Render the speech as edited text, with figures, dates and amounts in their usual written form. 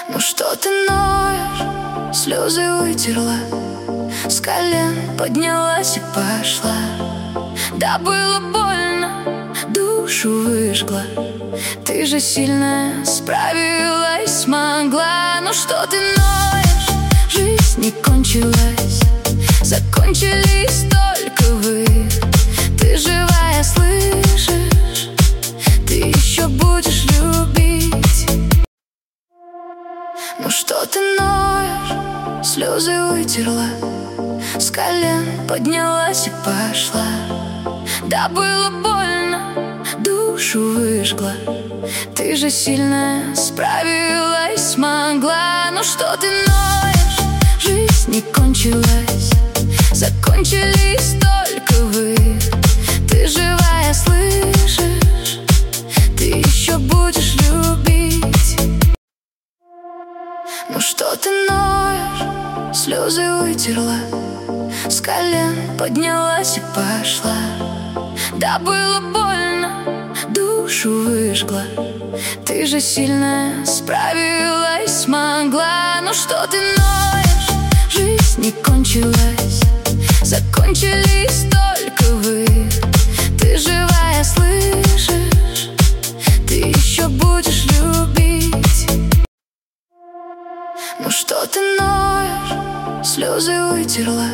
Ну что ты ноешь, слезы вытерла, с колен поднялась и пошла. Да было больно, душу выжгла, ты же сильная, справилась, смогла. Ну что ты ноешь, жизнь не кончилась, закончились только вы. Ты живая, слышишь, ты еще будешь любить. Ну что ты ноешь, слезы вытерла, с колен поднялась и пошла. Да было больно, душу выжгла, ты же сильная, справилась, смогла. Ну что ты ноешь, жизнь не кончилась, закончились только вы. Ты живая, слышишь, ты еще будешь любить. Ну что ты ноешь, слезы вытерла, с колен поднялась и пошла. Да было больно, душу выжгла, ты же сильная, справилась, смогла. Ну что ты ноешь, жизнь не кончилась, закончились только вы. Ты живая, слышишь, ты еще будешь любить. Ну что ты ноешь, слезы вытерла.